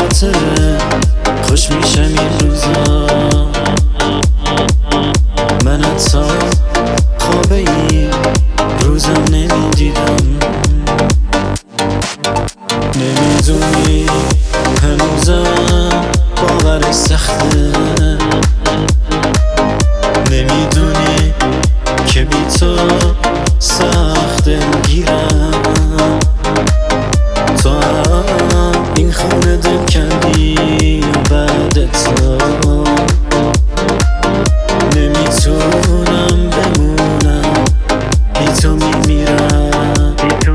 خاطره خوش میشم این روزا. من حتی خواب این روزم نمیدیدم. نمیدونی هنوزم باورش سخته. نمیدونی که بی تو سخته میگیرم. تو هم این خونه دل کندی بعد تو. نمیتونم بمونم بی تو میمیرم.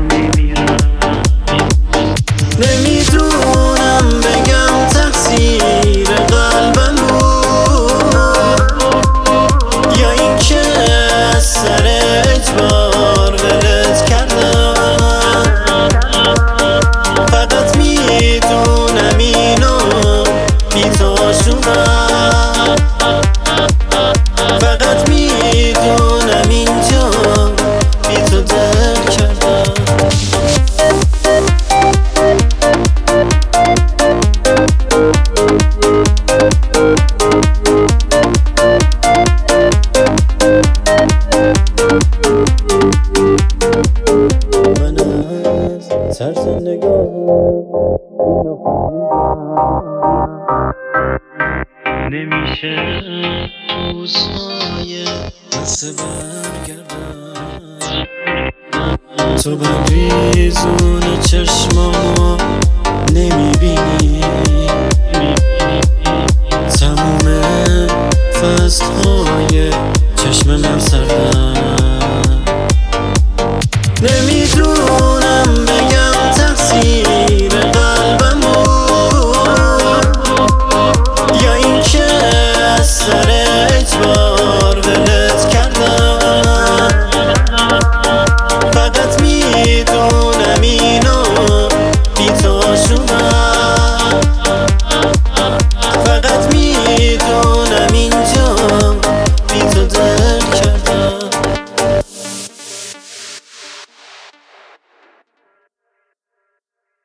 نمیدونم بگم تقصیر قلبم بود یا این که از سر اجبار ولت کردم. فقط میدونم اینو بی تو شدم. فقط میدونم اینجا بی تو دل کردم. من از طرز نگاه نمیشه روزهای لحظه برگردم. تو بریزون